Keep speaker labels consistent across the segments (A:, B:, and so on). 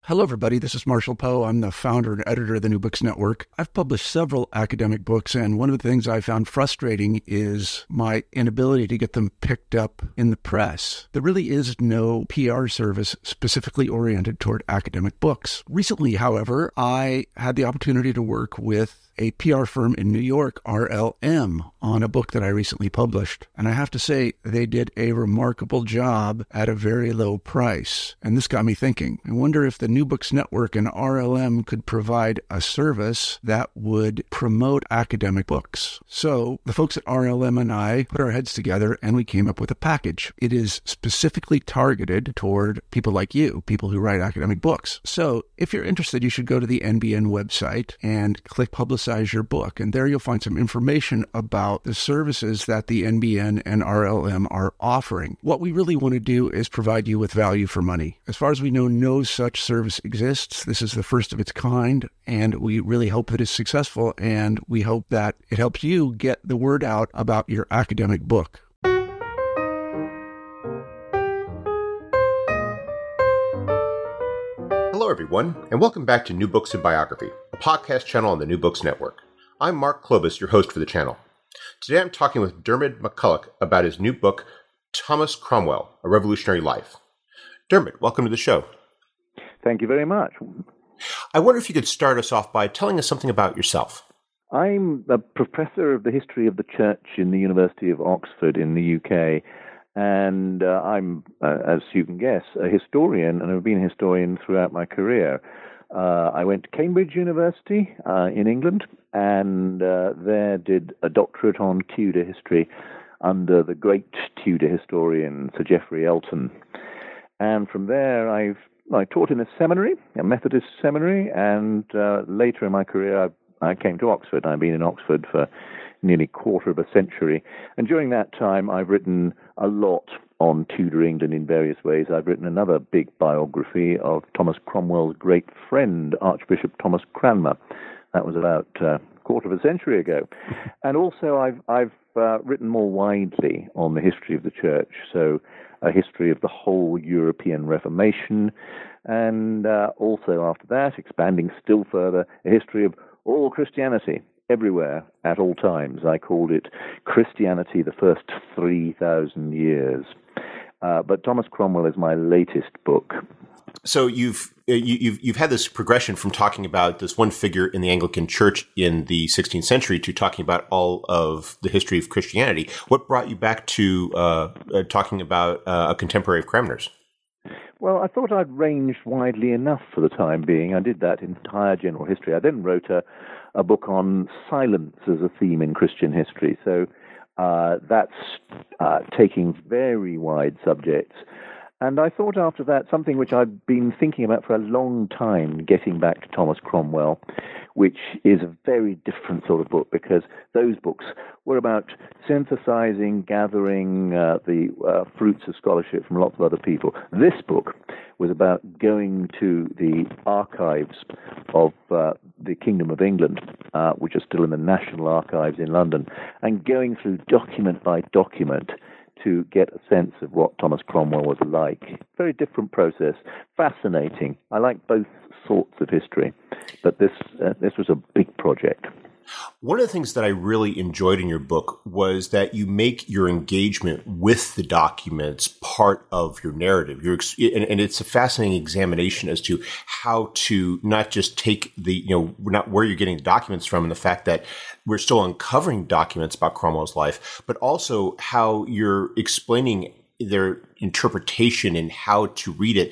A: Hello, everybody. This is Marshall Poe. I'm the founder and editor of the New Books Network. I've published several academic books, and one of the things I found frustrating is my inability to get them picked up in the press. There really is no PR service specifically oriented toward academic books. Recently, however, I had the opportunity to work with a PR firm in New York, RLM, on a book that I recently published. And I have to say, they did a remarkable job at a very low price. And this got me thinking. I wonder if the New Books Network and RLM could provide a service that would promote academic books. So the folks at RLM and I put our heads together and we came up with a package. It is specifically targeted toward people like you, people who write academic books. So if you're interested, you should go to the NBN website and click Publicize Your Book. And there you'll find some information about the services that the NBN and RLM are offering. What we really want to do is provide you with value for money. As far as we know, no such service exists. This is the first of its kind, and we really hope that it's successful, and we hope that it helps you get the word out about your academic book.
B: Hello, everyone, and welcome back to New Books in Biography, a podcast channel on the New Books Network. I'm Mark Klobus, your host for the channel. Today I'm talking with Dermot McCulloch about his new book, Thomas Cromwell, A Revolutionary Life. Dermot, welcome to the show.
C: Thank you very much.
B: I wonder if you could start us off by telling us something about yourself.
C: I'm a professor of the history of the church in the University of Oxford in the UK. And I'm, as you can guess, a historian, and I've been a historian throughout my career. I went to Cambridge University in England, and there did a doctorate on Tudor history under the great Tudor historian, Sir Geoffrey Elton. And from there, I taught in a seminary, a Methodist seminary, and later in my career, I came to Oxford. I've been in Oxford for nearly a quarter of a century. And during that time, I've written a lot on Tudor England in various ways. I've written another big biography of Thomas Cromwell's great friend, Archbishop Thomas Cranmer. That was about a quarter of a century ago. And also, I've written more widely on the history of the church, so a history of the whole European Reformation, and also after that, expanding still further, a history of all Christianity, everywhere, at all times. I called it Christianity the First 3,000 Years. But Thomas Cromwell is my latest book.
B: So you've had this progression from talking about this one figure in the Anglican Church in the 16th century to talking about all of the history of Christianity. What brought you back to talking about a contemporary of Cranmer's?
C: Well, I thought I'd ranged widely enough for the time being. I did that entire general history. I then wrote a book on silence as a theme in Christian history. So that's taking very wide subjects. And I thought after that, something which I'd been thinking about for a long time, getting back to Thomas Cromwell, which is a very different sort of book, because those books were about synthesizing, gathering the fruits of scholarship from lots of other people. This book was about going to the archives of the Kingdom of England, which are still in the National Archives in London, and going through document by document to get a sense of what Thomas Cromwell was like. Very different process, fascinating. I like both sorts of history, but this was a big project.
B: One of the things that I really enjoyed in your book was that you make your engagement with the documents part of your narrative. And it's a fascinating examination as to how to not just take not where you're getting the documents from and the fact that we're still uncovering documents about Cromwell's life, but also how you're explaining their interpretation and how to read it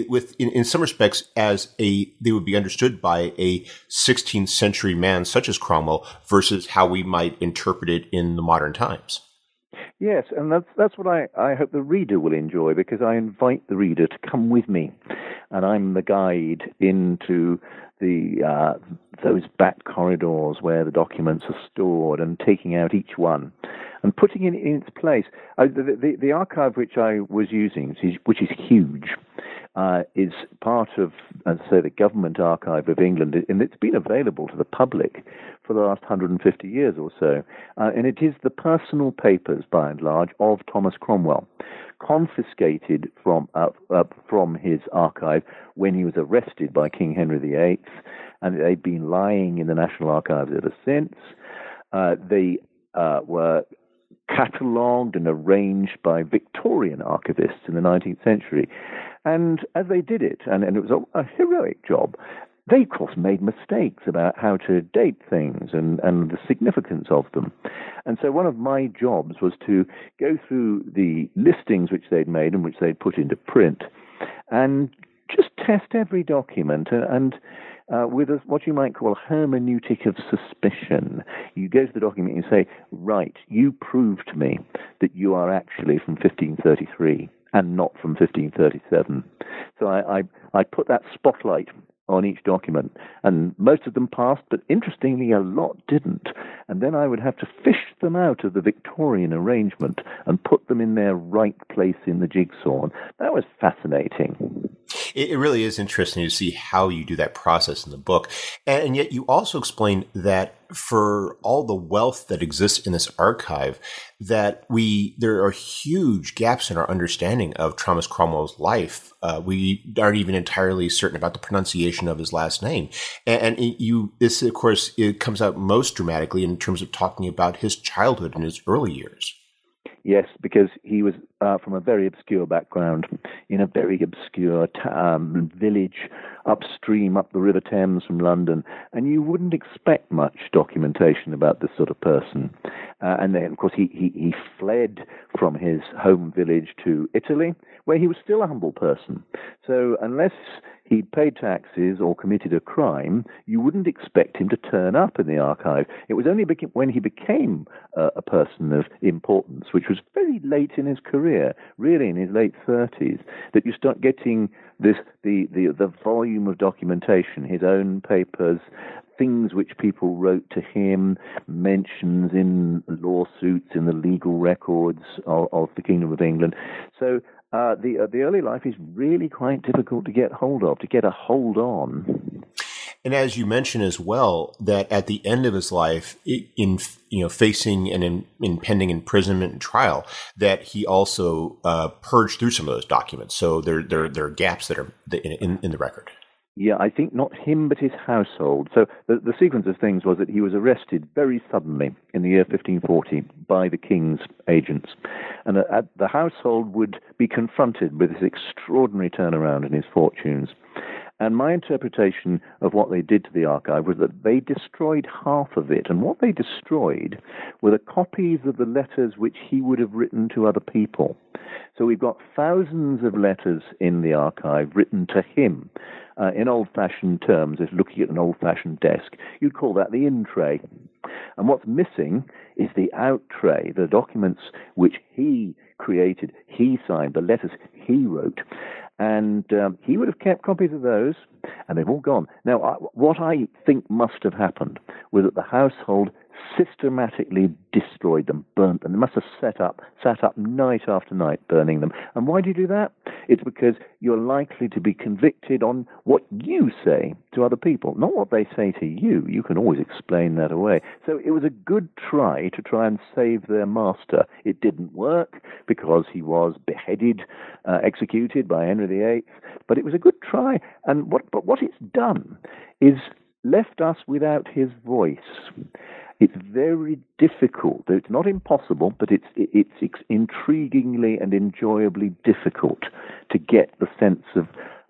B: in some respects as they would be understood by a 16th century man such as Cromwell versus how we might interpret it in the modern times.
C: Yes, and that's what I hope the reader will enjoy, because I invite the reader to come with me, and I'm the guide into those back corridors where the documents are stored, and taking out each one and putting it in its place. The archive which I was using, which is huge, is part of, as I say, the Government Archive of England, and it's been available to the public for the last 150 years or so. And it is the personal papers, by and large, of Thomas Cromwell, confiscated from his archive when he was arrested by King Henry VIII, and they've been lying in the National Archives ever since. They were catalogued and arranged by Victorian archivists in the 19th century. And as they did it, and it was a heroic job, they, of course, made mistakes about how to date things and the significance of them. And so one of my jobs was to go through the listings which they'd made and which they'd put into print and just test every document and with what you might call a hermeneutic of suspicion. You go to the document and you say, right, you prove to me that you are actually from 1533 and not from 1537. So I put that spotlight on each document, and most of them passed, but interestingly, a lot didn't. And then I would have to fish them out of the Victorian arrangement and put them in their right place in the jigsaw. And that was fascinating.
B: It really is interesting to see how you do that process in the book. And yet you also explain that for all the wealth that exists in this archive, that there are huge gaps in our understanding of Thomas Cromwell's life. We aren't even entirely certain about the pronunciation of his last name. And this, of course, it comes out most dramatically in terms of talking about his childhood and his early years.
C: Yes, because he was from a very obscure background in a very obscure village upstream up the River Thames from London, and you wouldn't expect much documentation about this sort of person. And then, of course, he fled from his home village to Italy, where he was still a humble person. So unless he paid taxes or committed a crime, you wouldn't expect him to turn up in the archive. It was only when he became a person of importance, which was very late in his career, really in his late 30s, that you start getting the volume of documentation, his own papers, things which people wrote to him, mentions in lawsuits, in the legal records of the Kingdom of England. So the early life is really quite difficult to get hold of, to get a hold on.
B: And as you mentioned as well, that at the end of his life, in facing an impending imprisonment and trial, that he also purged through some of those documents. So there are gaps that are in the record.
C: Yeah, I think not him, but his household. So the sequence of things was that he was arrested very suddenly in the year 1540 by the king's agents. And the household would be confronted with this extraordinary turnaround in his fortunes. And my interpretation of what they did to the archive was that they destroyed half of it. And what they destroyed were the copies of the letters which he would have written to other people. So we've got thousands of letters in the archive written to him. In old-fashioned terms, if looking at an old-fashioned desk, you'd call that the in-tray. And what's missing is the out-tray, the documents which he created, he signed, the letters he wrote. And he would have kept copies of those, and they've all gone. Now, what I think must have happened was that the household systematically destroyed them, burnt them. They must have sat up night after night burning them. And why do you do that? It's because you're likely to be convicted on what you say to other people, not what they say to you. You can always explain that away. So it was a good try and save their master. It didn't work because he was beheaded, executed by Henry VIII, but it was a good try. And what it's done is left us without his voice. It's very difficult. It's not impossible, but it's intriguingly and enjoyably difficult to get the sense of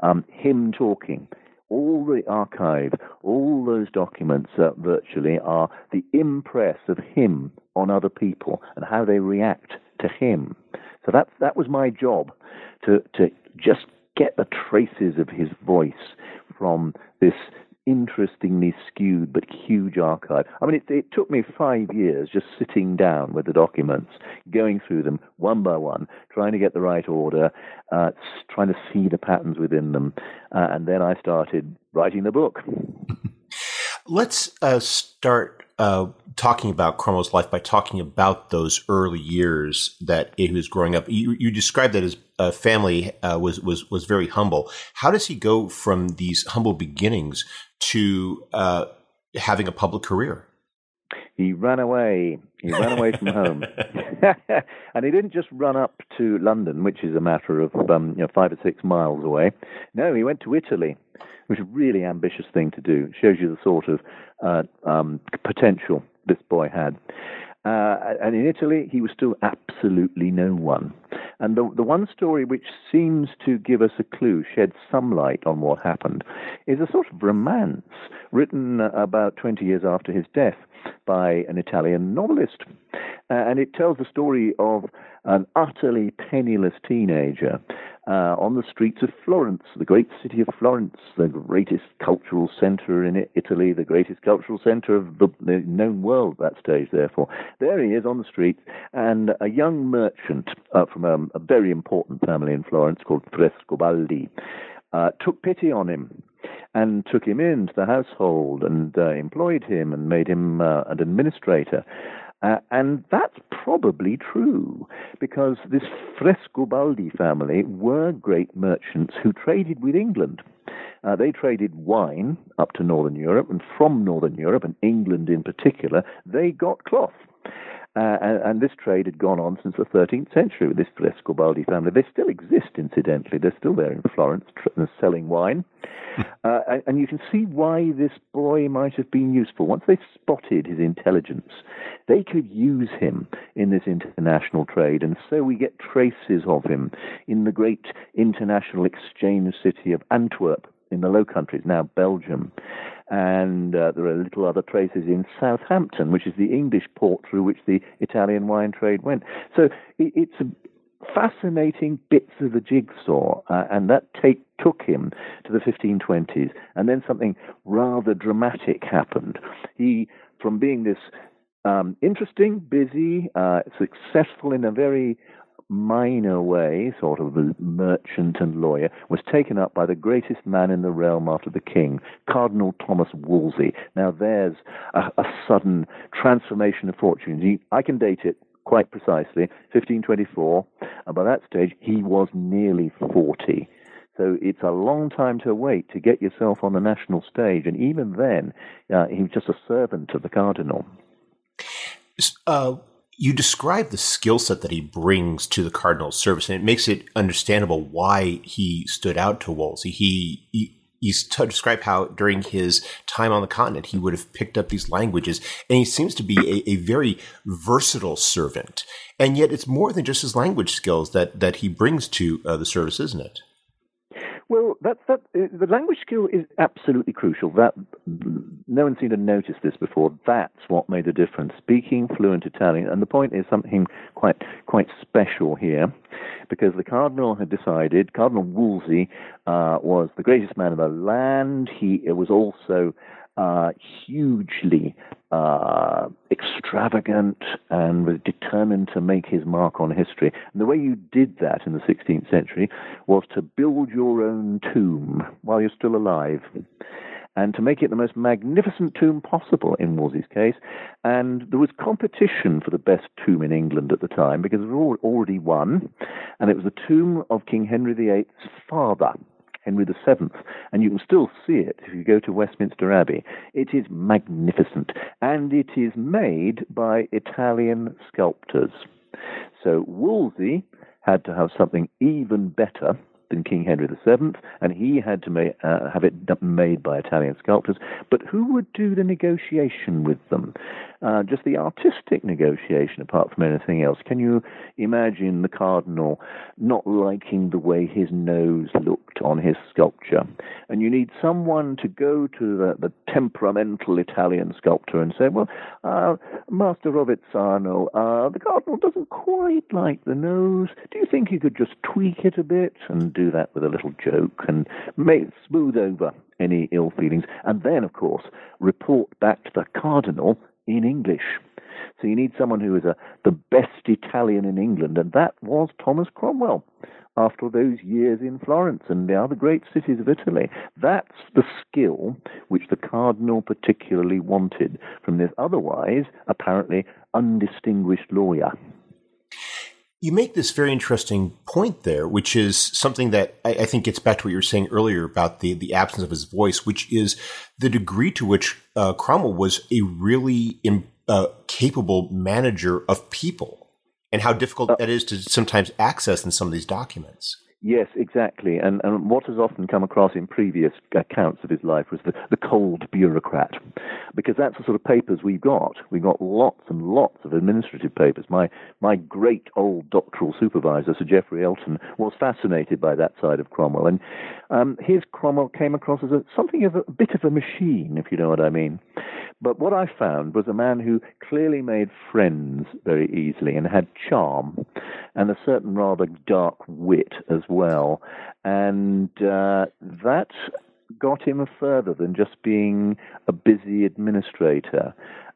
C: him talking. All the archive, all those documents virtually are the impress of him on other people and how they react to him. So that was my job, to just get the traces of his voice from this interestingly skewed but huge archive. I mean, it took me 5 years just sitting down with the documents, going through them one by one, trying to get the right order, trying to see the patterns within them, and then I started writing the book.
B: Let's start talking about Cromwell's life by talking about those early years that he was growing up. You described that his family was very humble. How does he go from these humble beginnings to having a public career?
C: He ran away. He ran away from home. And he didn't just run up to London, which is a matter of 5 or 6 miles away. No, he went to Italy, which is a really ambitious thing to do. It shows you the sort of potential this boy had. And in Italy, he was still absolutely no one. And the one story which seems to give us a clue, shed some light on what happened, is a sort of romance written about 20 years after his death by an Italian novelist. And it tells the story of an utterly penniless teenager on the streets of Florence, the great city of Florence, the greatest cultural center in Italy, the greatest cultural center of the known world at that stage, therefore. There he is on the streets, and a young merchant from a very important family in Florence called Frescobaldi took pity on him and took him into the household and employed him and made him an administrator. And that's probably true, because this Frescobaldi family were great merchants who traded with England. They traded wine up to Northern Europe, and from Northern Europe, and England in particular, they got cloth. And this trade had gone on since the 13th century with this Frescobaldi family. They still exist, incidentally. They're still there in Florence selling wine. And you can see why this boy might have been useful. Once they spotted his intelligence, they could use him in this international trade. And so we get traces of him in the great international exchange city of Antwerp in the Low Countries, now Belgium. And there are little other traces in Southampton, which is the English port through which the Italian wine trade went. So it's fascinating bits of the jigsaw, and that took him to the 1520s. And then something rather dramatic happened. He, from being this interesting, busy, successful in a very minor way, sort of a merchant and lawyer, was taken up by the greatest man in the realm after the king, Cardinal Thomas Wolsey. Now there's a sudden transformation of fortunes. I can date it quite precisely, 1524, and by that stage he was nearly 40. So it's a long time to wait to get yourself on the national stage, and even then he was just a servant of the cardinal.
B: You describe the skill set that he brings to the cardinal's service, and it makes it understandable why he stood out to Wolsey. He's described how during his time on the continent, he would have picked up these languages, and he seems to be a very versatile servant. And yet it's more than just his language skills that he brings to the service, isn't it?
C: Well, the language skill is absolutely crucial. That no one seemed to notice this before. That's what made a difference. Speaking fluent Italian, and the point is something quite special here, because the cardinal had decided. Cardinal Wolsey was the greatest man of the land. He was also hugely extravagant and was determined to make his mark on history. And the way you did that in the 16th century was to build your own tomb while you're still alive, and to make it the most magnificent tomb possible in Wolsey's case. And there was competition for the best tomb in England at the time, because it was already won, and it was the tomb of King Henry VIII's father, Henry VII, and you can still see it if you go to Westminster Abbey. It is magnificent, and it is made by Italian sculptors. So Wolsey had to have something even better than King Henry VII, and he had to have it made by Italian sculptors. But who would do the negotiation with them? Just the artistic negotiation, apart from anything else. Can you imagine the cardinal not liking the way his nose looked on his sculpture? And you need someone to go to the temperamental Italian sculptor and say, well, Master Rovezzano, the cardinal doesn't quite like the nose. Do you think you could just tweak it a bit? And do that with a little joke and smooth over any ill feelings. And then, of course, report back to the cardinal in English. So you need someone who is the best Italian in England, and that was Thomas Cromwell. After those years in Florence and the other great cities of Italy, that's the skill which the cardinal particularly wanted from this otherwise apparently undistinguished lawyer.
B: You make this very interesting point there, which is something that I think gets back to what you were saying earlier about the absence of his voice, which is the degree to which Cromwell was a really capable manager of people, and how difficult that is to sometimes access in some of these documents.
C: Yes, exactly. And what has often come across in previous accounts of his life was the cold bureaucrat, because that's the sort of papers we got. We got lots and lots of administrative papers. My great old doctoral supervisor, Sir Geoffrey Elton, was fascinated by that side of Cromwell. And his Cromwell came across as something of a bit of a machine, if you know what I mean. But what I found was a man who clearly made friends very easily and had charm and a certain rather dark wit as well. And that got him further than just being a busy administrator.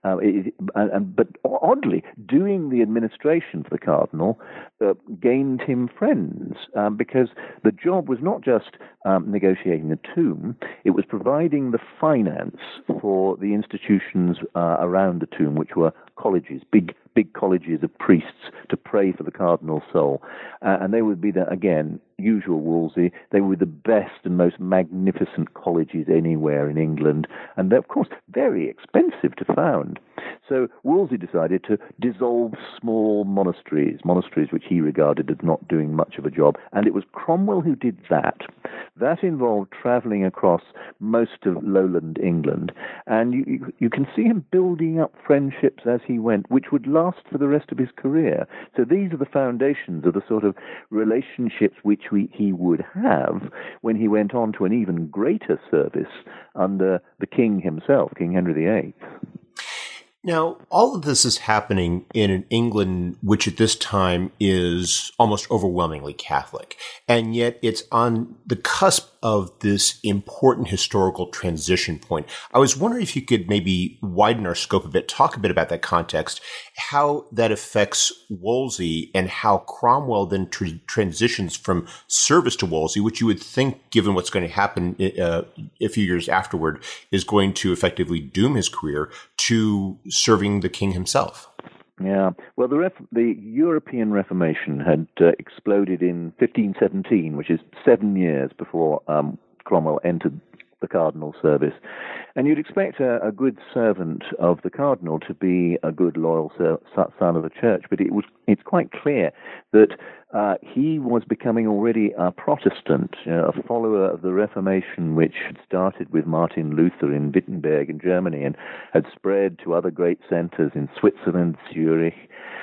C: But oddly, doing the administration for the cardinal gained him friends, because the job was not just negotiating the tomb, it was providing the finance for the institutions around the tomb, which were colleges, big colleges of priests to pray for the cardinal's soul. And they would be, again, usual Wolsey, they were the best and most magnificent colleges anywhere in England, and they're, of course, very expensive to found. So Wolsey decided to dissolve small monasteries which he regarded as not doing much of a job, and it was Cromwell who did that. That involved travelling across most of lowland England, and you can see him building up friendships as he went, which would last for the rest of his career. So these are the foundations of the sort of relationships which he would have when he went on to an even greater service under the king himself, King Henry VIII.
B: Now, all of this is happening in an England which at this time is almost overwhelmingly Catholic, and yet it's on the cusp of this important historical transition point. I was wondering if you could maybe widen our scope a bit, talk a bit about that context, how that affects Wolsey, and how Cromwell then transitions from service to Wolsey, which you would think, given what's going to happen a few years afterward, is going to effectively doom his career, to serving the king himself.
C: Yeah, well, the European Reformation had exploded in 1517, which is 7 years before Cromwell entered the cardinal service. And you'd expect a good servant of the cardinal to be a good, loyal son of the church, but it's quite clear that he was becoming already a Protestant, a follower of the Reformation, which had started with Martin Luther in Wittenberg in Germany and had spread to other great centers in Switzerland, Zurich,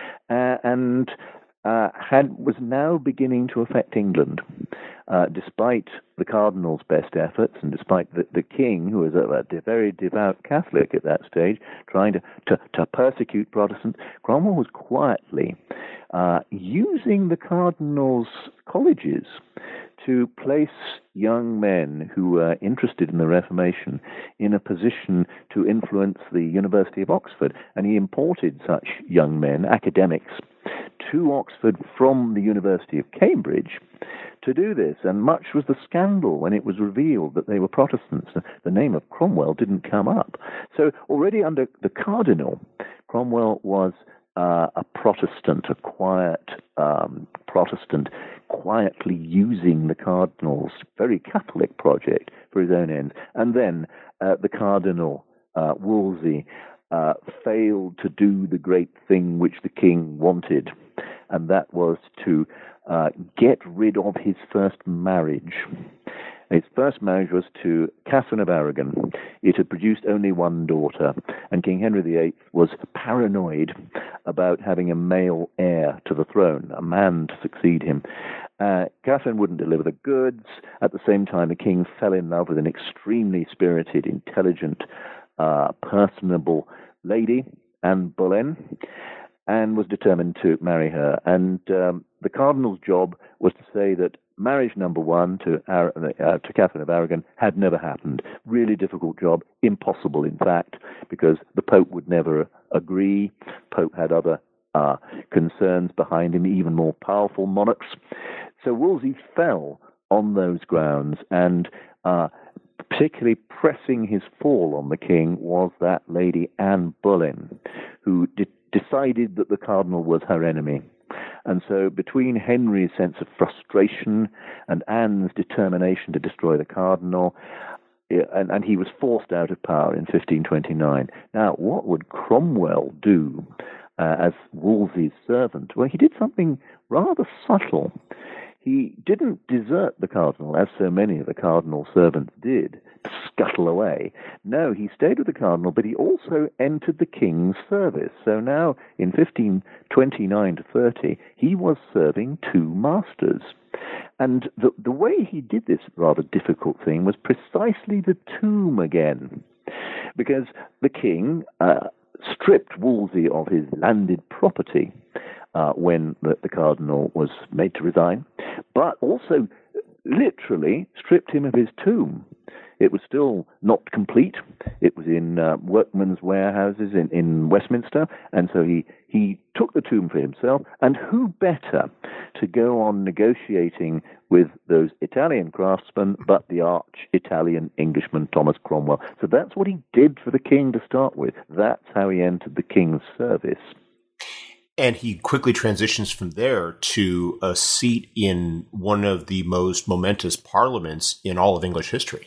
C: and was now beginning to affect England, despite the cardinal's best efforts and despite the king, who was a very devout Catholic at that stage, trying to persecute Protestants. Cromwell was quietly using the cardinal's colleges to place young men who were interested in the Reformation in a position to influence the University of Oxford. And he imported such young men, academics, to Oxford from the University of Cambridge to do this. And much was the scandal when it was revealed that they were Protestants. The name of Cromwell didn't come up. So already under the cardinal, Cromwell was a Protestant, a quiet Protestant, quietly using the cardinal's very Catholic project for his own ends. And then the cardinal, Wolsey, failed to do the great thing which the king wanted, and that was to get rid of his first marriage. His first marriage was to Catherine of Aragon. It had produced only one daughter, and King Henry VIII was paranoid about having a male heir to the throne, a man to succeed him. Catherine wouldn't deliver the goods. At the same time, the king fell in love with an extremely spirited, intelligent, personable lady, Anne Boleyn, and was determined to marry her. And the cardinal's job was to say that marriage number one to Catherine of Aragon had never happened. Really difficult job, impossible in fact, because the Pope would never agree. Pope had other concerns behind him, even more powerful monarchs. So Wolsey fell on those grounds, and particularly pressing his fall on the king was that lady Anne Boleyn, who decided that the cardinal was her enemy. And so between Henry's sense of frustration and Anne's determination to destroy the cardinal, and he was forced out of power in 1529. Now, what would Cromwell do as Wolsey's servant? Well, he did something rather subtle. He didn't desert the cardinal, as so many of the cardinal's servants did, to scuttle away. No, he stayed with the cardinal, but he also entered the king's service. So now, in 1529 to 30, he was serving two masters. And the way he did this rather difficult thing was precisely the tomb again, because the king stripped Wolsey of his landed property when the cardinal was made to resign, but also literally stripped him of his tomb. It was still not complete. It was in workmen's warehouses in Westminster, and so he took the tomb for himself. And who better to go on negotiating with those Italian craftsmen but the arch-Italian Englishman Thomas Cromwell? So that's what he did for the king to start with. That's how he entered the king's service.
B: And he quickly transitions from there to a seat in one of the most momentous parliaments in all of English history.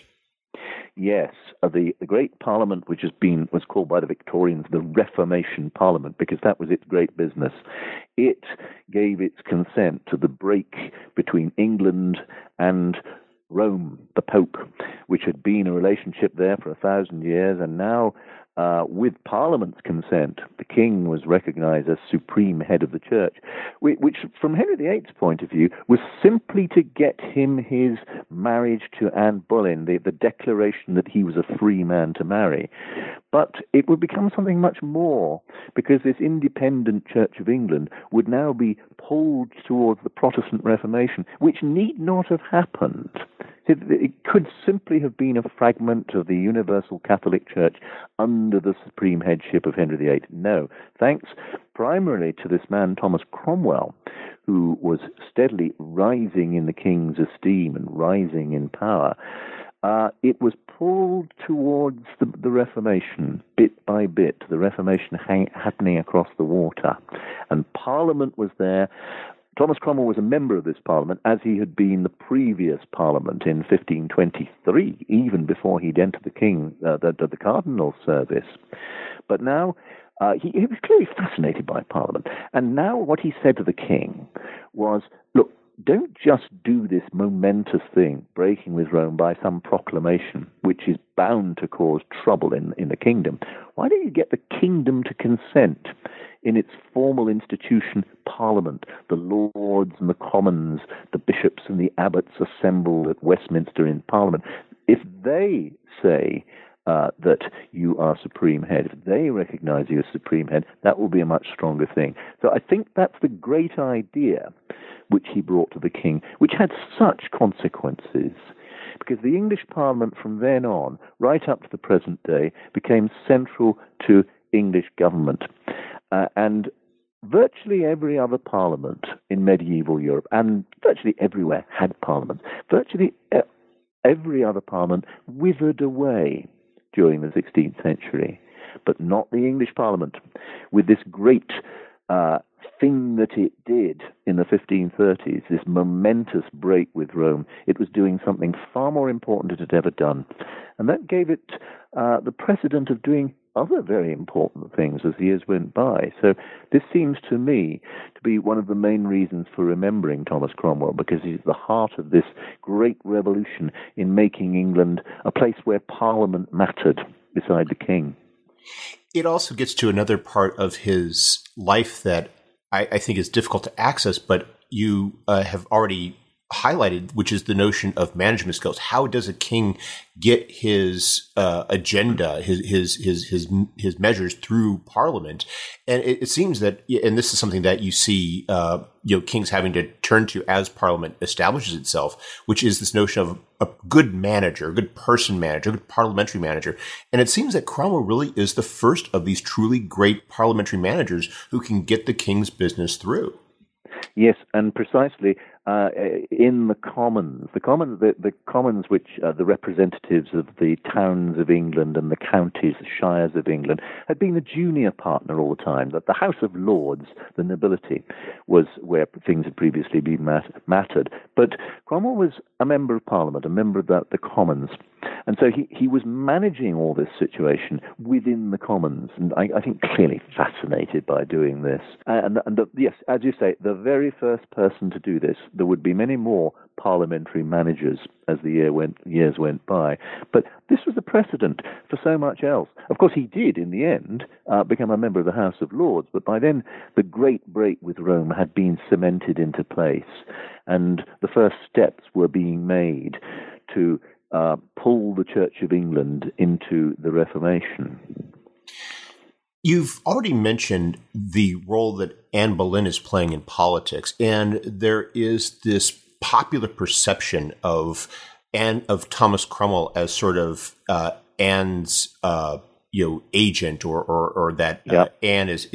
C: Yes, the great parliament, which was called by the Victorians the Reformation Parliament, because that was its great business. It gave its consent to the break between England and Rome, the Pope, which had been a relationship there for 1,000 years, and now, with Parliament's consent, the king was recognized as supreme head of the church, which, from Henry VIII's point of view, was simply to get him his marriage to Anne Boleyn, the declaration that he was a free man to marry. But it would become something much more, because this independent Church of England would now be pulled towards the Protestant Reformation, which need not have happened. It could simply have been a fragment of the Universal Catholic Church under the supreme headship of Henry VIII. No, thanks primarily to this man, Thomas Cromwell, who was steadily rising in the king's esteem and rising in power. It was pulled towards the Reformation, bit by bit, the Reformation happening across the water. And Parliament was there. Thomas Cromwell was a member of this Parliament, as he had been the previous Parliament in 1523, even before he'd entered the cardinal's service. But now he was clearly fascinated by Parliament. And now what he said to the king was, look, don't just do this momentous thing, breaking with Rome by some proclamation, which is bound to cause trouble in the kingdom. Why don't you get the kingdom to consent in its formal institution, Parliament, the Lords and the Commons, the bishops and the abbots assembled at Westminster in Parliament? If they say that you are supreme head, if they recognize you as supreme head, that will be a much stronger thing. So I think that's the great idea which he brought to the king, which had such consequences, because the English Parliament from then on, right up to the present day, became central to English government. And virtually every other parliament in medieval Europe, and virtually everywhere, had parliaments. Virtually every other parliament withered away during the 16th century, but not the English Parliament. With this great thing that it did in the 1530s, this momentous break with Rome, it was doing something far more important than it had ever done. And that gave it the precedent of doing other very important things as the years went by. So this seems to me to be one of the main reasons for remembering Thomas Cromwell, because he's the heart of this great revolution in making England a place where Parliament mattered beside the king.
B: It also gets to another part of his life that I think is difficult to access, but you have already highlighted, which is the notion of management skills. How does a king get his agenda, his measures through Parliament? And it seems that, and this is something that you see, kings having to turn to as Parliament establishes itself, which is this notion of a good manager, a good person manager, a good parliamentary manager. And it seems that Cromwell really is the first of these truly great parliamentary managers who can get the king's business through.
C: Yes, and precisely in the Commons, the Commons, which are the representatives of the towns of England and the counties, the shires of England, had been the junior partner all the time. That the House of Lords, the nobility, was where things had previously been mattered. But Cromwell was a member of Parliament, a member of the Commons. And so he was managing all this situation within the Commons, and I think clearly fascinated by doing this. Yes, as you say, the very first person to do this. There would be many more parliamentary managers as the years went by, but this was a precedent for so much else. Of course, he did, in the end, become a member of the House of Lords, but by then the great break with Rome had been cemented into place, and the first steps were being made to pull the Church of England into the Reformation.
B: You've already mentioned the role that Anne Boleyn is playing in politics, and there is this popular perception of Thomas Cromwell as sort of Anne's agent, or that Anne is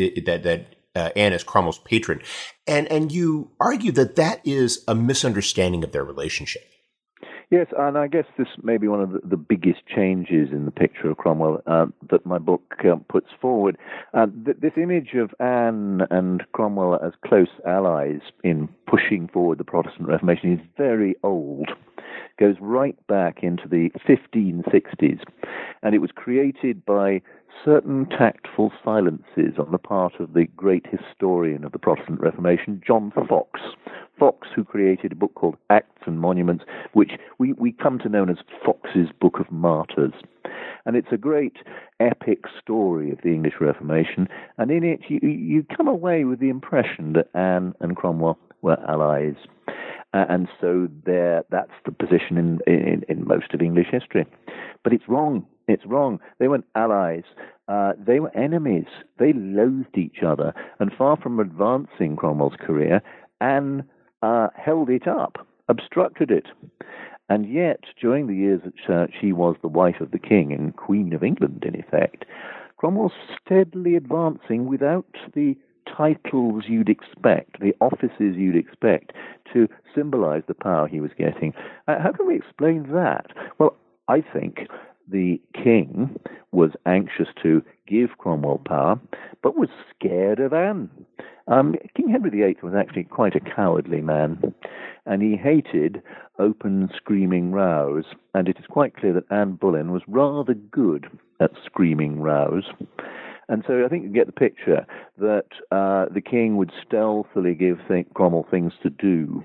B: Anne is Cromwell's patron, and you argue that is a misunderstanding of their relationship.
C: Yes, and I guess this may be one of the biggest changes in the picture of Cromwell that my book puts forward. This image of Anne and Cromwell as close allies in pushing forward the Protestant Reformation is very old. It goes right back into the 1560s, and it was created by certain tactful silences on the part of the great historian of the Protestant Reformation, John Foxe. Foxe, who created a book called Acts and Monuments, which we come to know as Foxe's Book of Martyrs. And it's a great epic story of the English Reformation, and in it you come away with the impression that Anne and Cromwell were allies. And so that's the position in most of English history. But it's wrong. It's wrong. They weren't allies. They were enemies. They loathed each other. And far from advancing Cromwell's career, Anne held it up, obstructed it. And yet, during the years at church, she was the wife of the king and Queen of England, in effect. Cromwell steadily advancing without the titles you'd expect, the offices you'd expect to symbolize the power he was getting. How can we explain that? Well, I think the king was anxious to give Cromwell power, but was scared of Anne. King Henry VIII was actually quite a cowardly man, and he hated open screaming rows, and it is quite clear that Anne Boleyn was rather good at screaming rows. And so I think you get the picture that the king would stealthily give Cromwell things to do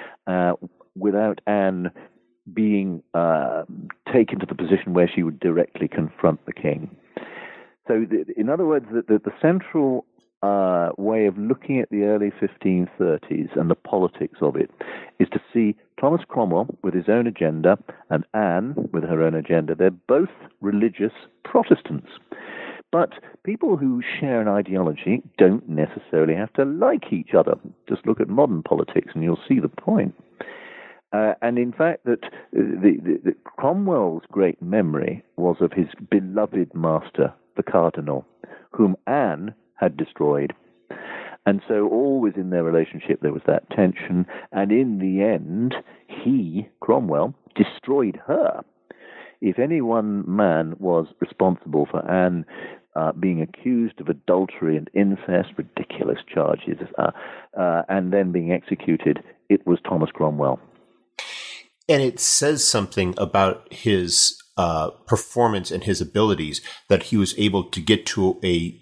C: without Anne being taken to the position where she would directly confront the king. So, in other words, the central way of looking at the early 1530s and the politics of it is to see Thomas Cromwell with his own agenda and Anne with her own agenda. They're both religious Protestants. But people who share an ideology don't necessarily have to like each other. Just look at modern politics and you'll see the point. And in fact, that the Cromwell's great memory was of his beloved master, the Cardinal, whom Anne had destroyed. And so always in their relationship there was that tension, and in the end, Cromwell, destroyed her. If any one man was responsible for Anne being accused of adultery and incest, ridiculous charges, and then being executed, it was Thomas Cromwell.
B: And it says something about his performance and his abilities that he was able to get to a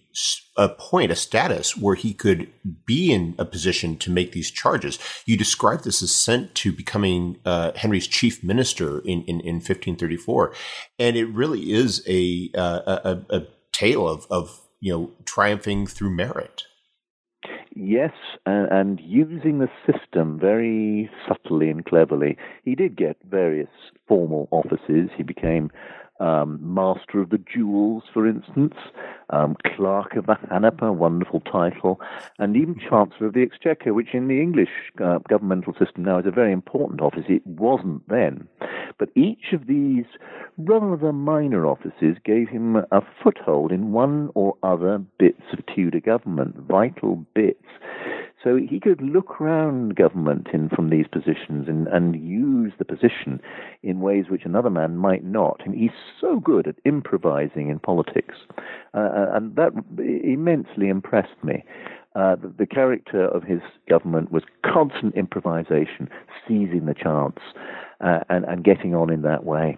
B: status where he could be in a position to make these charges. You described this ascent to becoming Henry's chief minister in 1534, and it really is a tale of triumphing through merit.
C: Yes, and using the system very subtly and cleverly. He did get various formal offices. He became Master of the Jewels, for instance, Clerk of the Hanape, a wonderful title, and even Chancellor of the Exchequer, which in the English governmental system now is a very important office. It wasn't then. But each of these rather minor offices gave him a foothold in one or other bits of Tudor government, vital bits. So he could look around government from these positions and use the position in ways which another man might not. And he's so good at improvising in politics. And that immensely impressed me. The character of his government was constant improvisation, seizing the chance, and getting on in that way.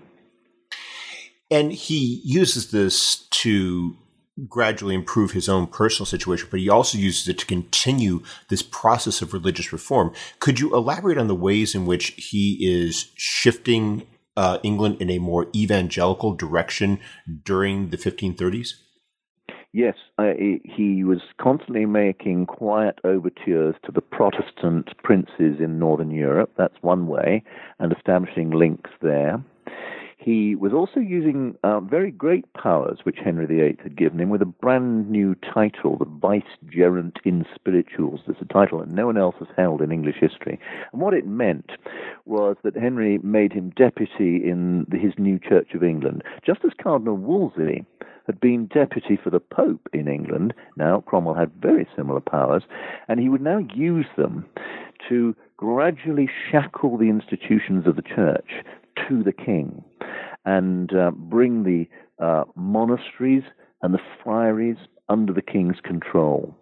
B: And he uses this to gradually improve his own personal situation, but he also uses it to continue this process of religious reform. Could you elaborate on the ways in which he is shifting England in a more evangelical direction during the 1530s?
C: Yes, he was constantly making quiet overtures to the Protestant princes in Northern Europe. That's one way, and establishing links there. He was also using very great powers which Henry VIII had given him with a brand new title, the Vicegerent in Spirituals. That's a title that no one else has held in English history. And what it meant was that Henry made him deputy in his new Church of England, just as Cardinal Wolsey had been deputy for the Pope in England. Now, Cromwell had very similar powers, and he would now use them to gradually shackle the institutions of the Church to the king, and bring the monasteries and the friaries under the king's control.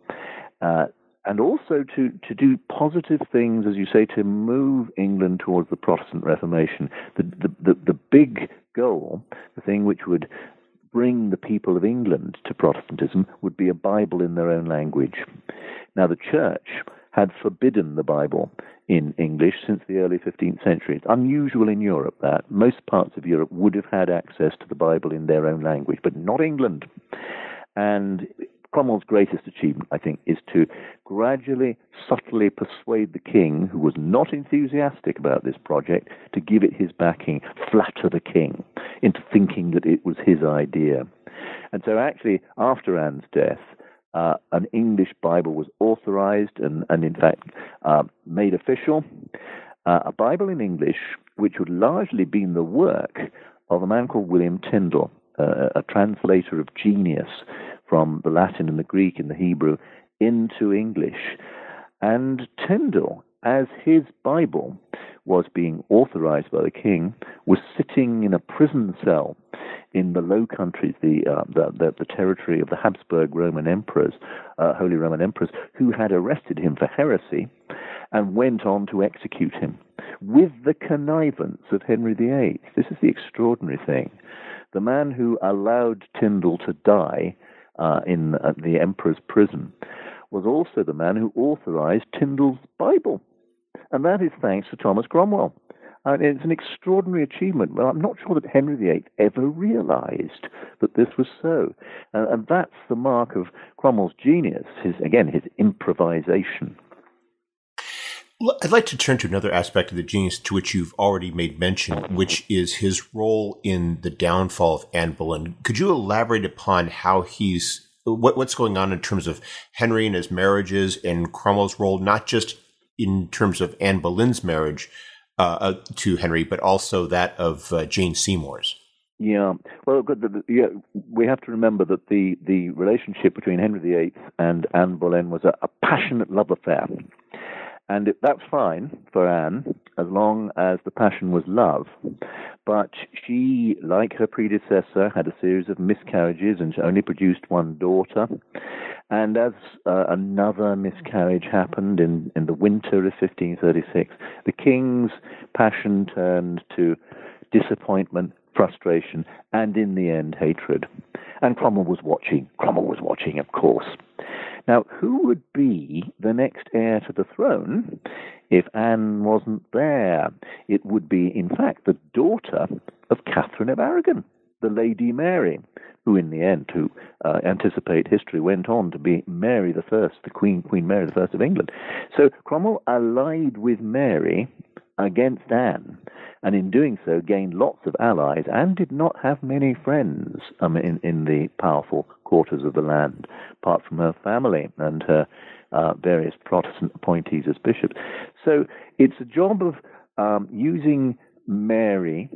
C: And also to do positive things, as you say, to move England towards the Protestant Reformation. The big goal, the thing which would bring the people of England to Protestantism, would be a Bible in their own language. Now, the Church had forbidden the Bible in English since the early 15th century. It's unusual in Europe that most parts of Europe would have had access to the Bible in their own language, but not England. And Cromwell's greatest achievement, I think, is to gradually, subtly persuade the king, who was not enthusiastic about this project, to give it his backing, flatter the king into thinking that it was his idea. And so actually, after Anne's death, an English Bible was authorized and in fact, made official. A Bible in English, which would largely been the work of a man called William Tyndale, a translator of genius from the Latin and the Greek and the Hebrew into English. And Tyndale, as his Bible was being authorized by the king, was sitting in a prison cell in the Low Countries, the territory of the Habsburg Roman emperors, Holy Roman emperors, who had arrested him for heresy and went on to execute him with the connivance of Henry VIII. This is the extraordinary thing. The man who allowed Tyndale to die in the emperor's prison was also the man who authorized Tyndale's Bible. And that is thanks to Thomas Cromwell. It's an extraordinary achievement, but I'm not sure that Henry VIII ever realized that this was so. And that's the mark of Cromwell's genius, his improvisation.
B: I'd like to turn to another aspect of the genius to which you've already made mention, which is his role in the downfall of Anne Boleyn. Could you elaborate upon how what's going on in terms of Henry and his marriages and Cromwell's role, not just in terms of Anne Boleyn's marriage to Henry, but also that of Jane Seymour's?
C: Yeah, well, we have to remember that the relationship between Henry VIII and Anne Boleyn was a passionate love affair. And that's fine for Anne, as long as the passion was love. But she, like her predecessor, had a series of miscarriages and she only produced one daughter. And as another miscarriage happened in the winter of 1536, the king's passion turned to disappointment, frustration, and in the end, hatred. And Cromwell was watching, of course. Now, who would be the next heir to the throne if Anne wasn't there? It would be, in fact, the daughter of Catherine of Aragon, the Lady Mary, who in the end, to anticipate history, went on to be Mary the First, the Queen Mary the First of England. So Cromwell allied with Mary against Anne, and in doing so gained lots of allies and did not have many friends in the powerful quarters of the land, apart from her family and her various Protestant appointees as bishops. So it's a job of using Mary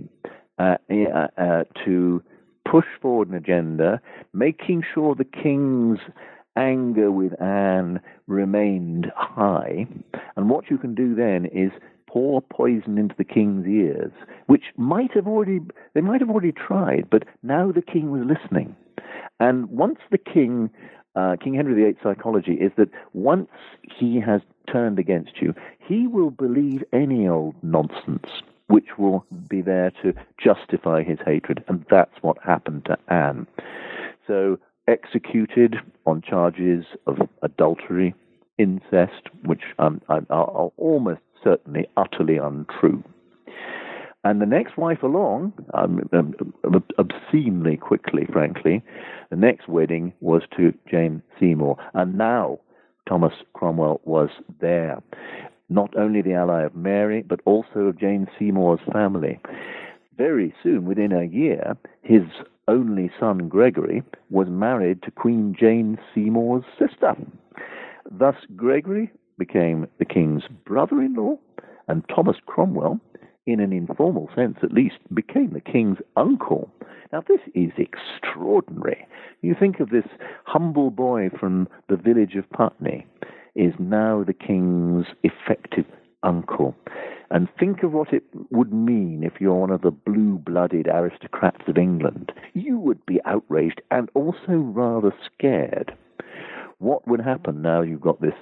C: to push forward an agenda, making sure the king's anger with Anne remained high. And what you can do then is pour poison into the king's ears, which they might have already tried, but now the king was listening. And once the King Henry VIII's psychology is that once he has turned against you, he will believe any old nonsense which will be there to justify his hatred, and that's what happened to Anne. So executed on charges of adultery, incest, which are almost certainly utterly untrue. And the next wife along, obscenely quickly, frankly, the next wedding was to Jane Seymour. And now Thomas Cromwell was there. Not only the ally of Mary, but also of Jane Seymour's family. Very soon, within a year, his only son, Gregory, was married to Queen Jane Seymour's sister. Thus, Gregory became the king's brother-in-law, and Thomas Cromwell, in an informal sense at least, became the king's uncle. Now, this is extraordinary. You think of this humble boy from the village of Putney is now the king's effective uncle. And think of what it would mean if you're one of the blue-blooded aristocrats of England. You would be outraged and also rather scared. What would happen now you've got this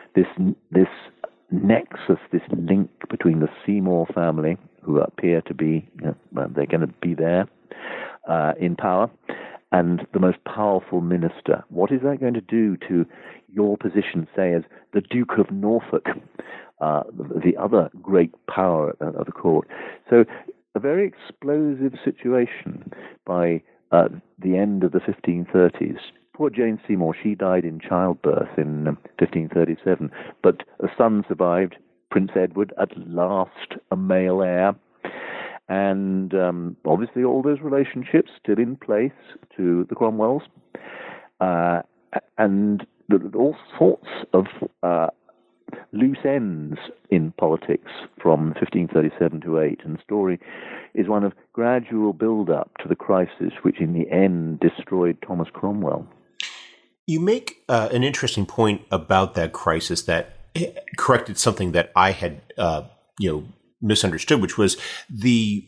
C: nexus, this link between the Seymour family, who appear to be, they're going to be there in power, and the most powerful minister? What is that going to do to your position, say, as the Duke of Norfolk, the other great power of the court? So a very explosive situation by the end of the 1530s. Poor Jane Seymour, she died in childbirth in 1537, but a son survived, Prince Edward, at last a male heir, and obviously all those relationships still in place to the Cromwells, and all sorts of loose ends in politics from 1537 to 8, and the story is one of gradual build-up to the crisis which in the end destroyed Thomas Cromwell.
B: You make an interesting point about that crisis that corrected something that I had, misunderstood, which was the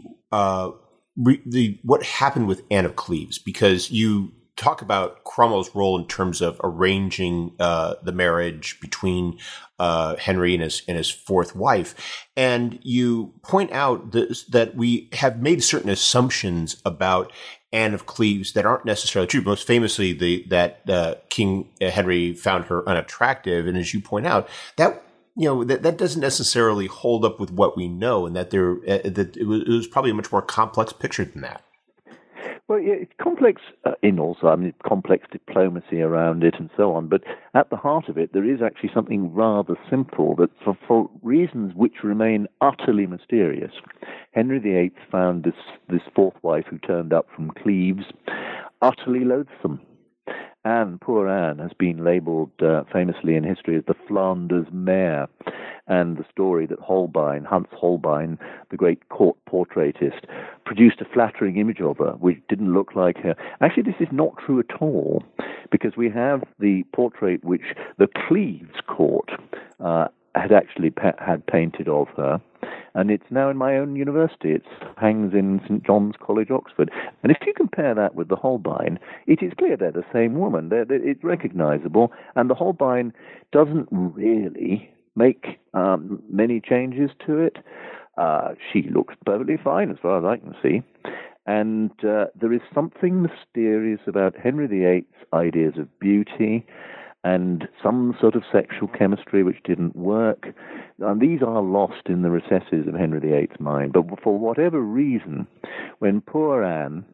B: what happened with Anne of Cleves, because you talk about Cromwell's role in terms of arranging the marriage between Henry and his fourth wife, and you point out that we have made certain assumptions about Anne of Cleves that aren't necessarily true. Most famously, that King Henry found her unattractive, and as you point out, that doesn't necessarily hold up with what we know, and that it was probably a much more complex picture than that.
C: Well, yeah, it's complex complex diplomacy around it and so on, but at the heart of it, there is actually something rather simple that, for reasons which remain utterly mysterious, Henry VIII found this fourth wife who turned up from Cleves utterly loathsome. Anne, poor Anne, has been labelled famously in history as the Flanders mare, and the story that Hans Holbein, the great court portraitist, produced a flattering image of her, which didn't look like her. Actually, this is not true at all, because we have the portrait which the Cleves court had actually had painted of her, and it's now in my own university. It hangs in St. John's College, Oxford. And if you compare that with the Holbein, it is clear they're the same woman. It's recognizable, and the Holbein doesn't really make many changes to it. She looks perfectly fine as far as I can see. And there is something mysterious about Henry VIII's ideas of beauty and some sort of sexual chemistry which didn't work. And these are lost in the recesses of Henry VIII's mind. But for whatever reason, when poor Anne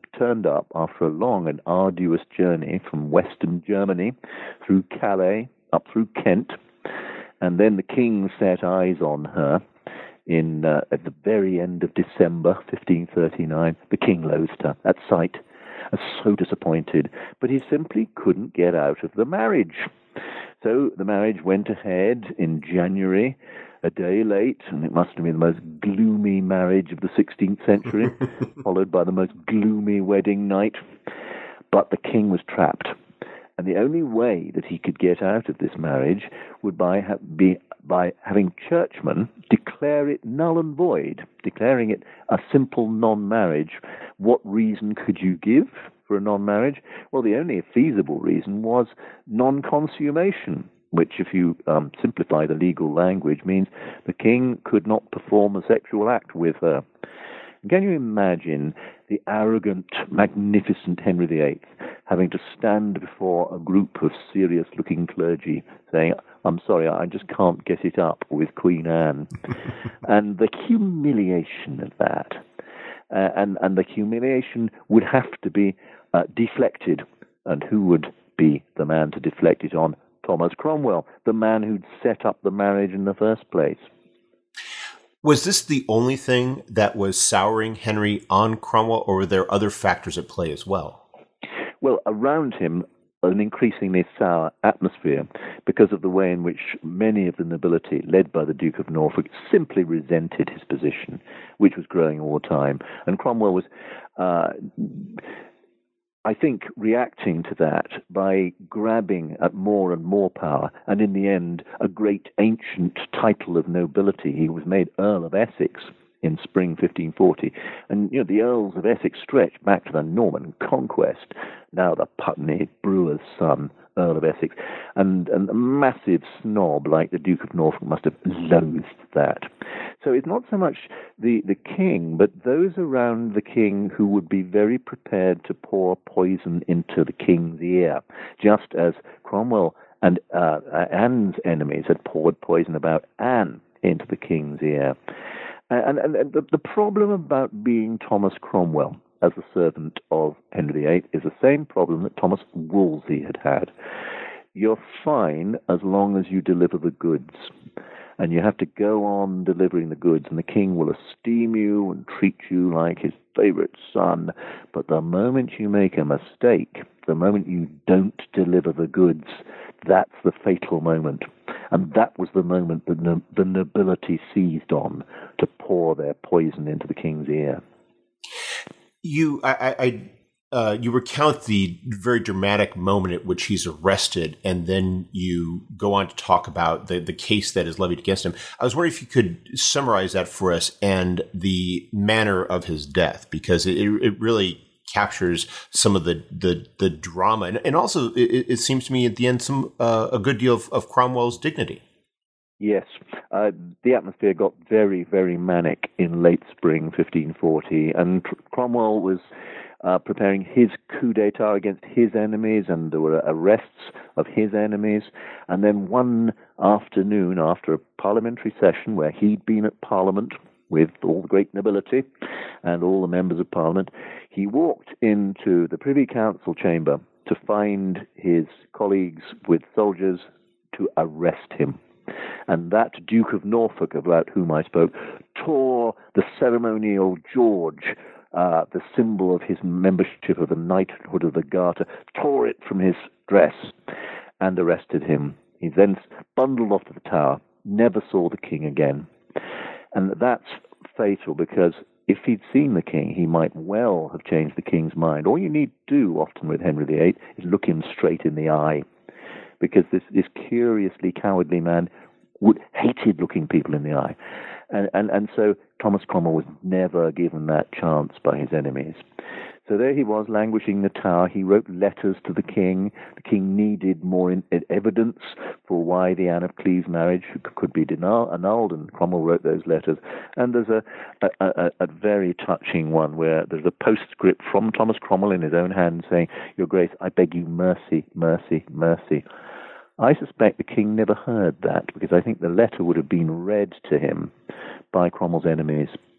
C: turned up after a long and arduous journey from western Germany through Calais, up through Kent, and then the king set eyes on her at the very end of December 1539. The king loathed her at sight, so disappointed, but he simply couldn't get out of the marriage. So the marriage went ahead in January, a day late, and it must have been the most gloomy marriage of the 16th century, followed by the most gloomy wedding night. But the king was trapped, and the only way that he could get out of this marriage would be by having churchmen declare it null and void, declaring it a simple non-marriage. What reason could you give for a non-marriage? Well, the only feasible reason was non-consummation, which, if you simplify the legal language, means the king could not perform a sexual act with her. Can you imagine the arrogant, magnificent Henry VIII having to stand before a group of serious-looking clergy saying, "I'm sorry, I just can't get it up with Queen Anne." And the humiliation of that, and the humiliation would have to be deflected. And who would be the man to deflect it on? Thomas Cromwell, the man who'd set up the marriage in the first place.
B: Was this the only thing that was souring Henry on Cromwell, or were there other factors at play as well?
C: Well, around him, an increasingly sour atmosphere because of the way in which many of the nobility, led by the Duke of Norfolk, simply resented his position, which was growing all the time. And Cromwell was, I think, reacting to that by grabbing at more and more power, and in the end, a great ancient title of nobility. He was made Earl of Essex in spring 1540. And, the Earls of Essex stretched back to the Norman conquest. Now the Putney brewer's son, Earl of Essex. And a massive snob like the Duke of Norfolk must have loathed that. So it's not so much the king, but those around the king who would be very prepared to pour poison into the king's ear, just as Cromwell and Anne's enemies had poured poison about Anne into the king's ear. And the problem about being Thomas Cromwell as a servant of Henry VIII is the same problem that Thomas Wolsey had. You're fine as long as you deliver the goods. And you have to go on delivering the goods, and the king will esteem you and treat you like his favorite son. But the moment you make a mistake, the moment you don't deliver the goods, that's the fatal moment. And that was the moment that the nobility seized on to pour their poison into the king's ear.
B: You recount the very dramatic moment at which he's arrested, and then you go on to talk about the case that is levied against him. I was wondering if you could summarize that for us and the manner of his death, because it really captures some of the drama, and also it seems to me at the end a good deal of Cromwell's dignity.
C: Yes, the atmosphere got very, very manic in late spring 1540, and Cromwell was preparing his coup d'etat against his enemies, and there were arrests of his enemies. And then one afternoon, after a parliamentary session where he'd been at Parliament with all the great nobility and all the members of Parliament, he walked into the Privy Council chamber to find his colleagues with soldiers to arrest him. And that Duke of Norfolk, about whom I spoke, tore the ceremonial George, the symbol of his membership of the knighthood of the Garter, tore it from his dress and arrested him. He then bundled off to the Tower, never saw the king again. And that's fatal, because if he'd seen the king, he might well have changed the king's mind. All you need to do often with Henry VIII is look him straight in the eye, because this curiously cowardly man hated looking people in the eye. And so Thomas Cromwell was never given that chance by his enemies. So there he was, languishing in the Tower. He wrote letters to the king. The king needed more evidence for why the Anne of Cleves marriage could be annulled, and Cromwell wrote those letters. And there's a very touching one where there's a postscript from Thomas Cromwell in his own hand saying, "Your Grace, I beg you mercy, mercy, mercy." I suspect the king never heard that, because I think the letter would have been read to him by Cromwell's enemies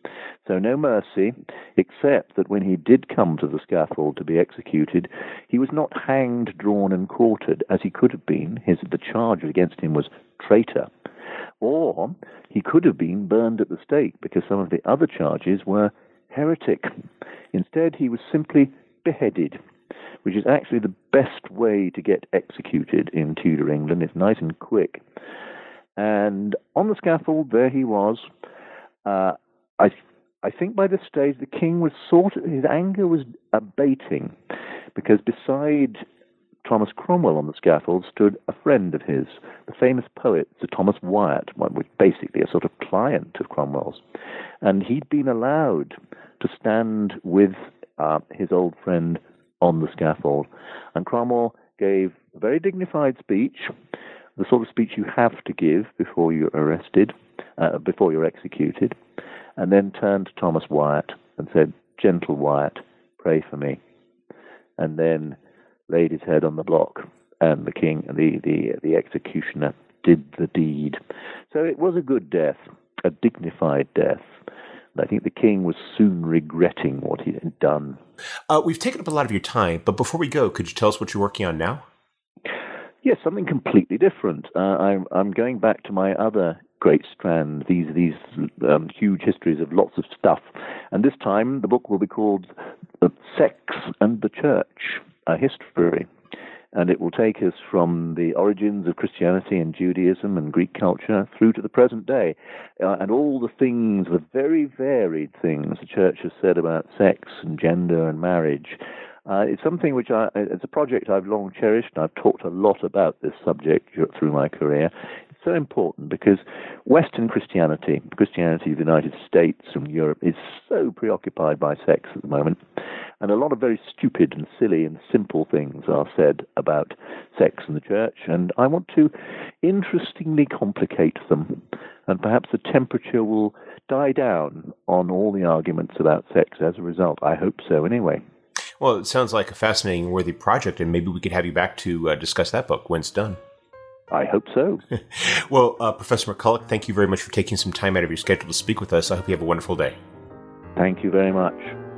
C: So no mercy, except that when he did come to the scaffold to be executed, he was not hanged, drawn, and quartered, as he could have been. The charge against him was traitor. Or he could have been burned at the stake, because some of the other charges were heretic. Instead, he was simply beheaded, which is actually the best way to get executed in Tudor England. It's nice and quick. And on the scaffold, there he was. I think by this stage the king was his anger was abating, because beside Thomas Cromwell on the scaffold stood a friend of his, the famous poet Sir Thomas Wyatt, which basically a sort of client of Cromwell's. And he'd been allowed to stand with his old friend on the scaffold. And Cromwell gave a very dignified speech, the sort of speech you have to give before you're arrested, before you're executed, and then turned to Thomas Wyatt and said, "Gentle Wyatt, pray for me." And then laid his head on the block, and the king, the executioner, did the deed. So it was a good death, a dignified death. And I think the king was soon regretting what he had done.
B: We've taken up a lot of your time, but before we go, could you tell us what you're working on now?
C: Yes, something completely different. I'm going back to my other great strand, these huge histories of lots of stuff. And this time the book will be called Sex and the Church, a History. And it will take us from the origins of Christianity and Judaism and Greek culture through to the present day. And all the things, the very varied things the Church has said about sex and gender and marriage. It's something which it's a project I've long cherished, and I've talked a lot about this subject through my career. It's so important because Western Christianity of the United States and Europe, is so preoccupied by sex at the moment. And a lot of very stupid and silly and simple things are said about sex and the church. And I want to interestingly complicate them. And perhaps the temperature will die down on all the arguments about sex as a result. I hope so anyway.
B: Well, it sounds like a fascinating, worthy project, and maybe we could have you back to discuss that book when it's done.
C: I hope so.
B: Well, Professor McCulloch, thank you very much for taking some time out of your schedule to speak with us. I hope you have a wonderful day.
C: Thank you very much.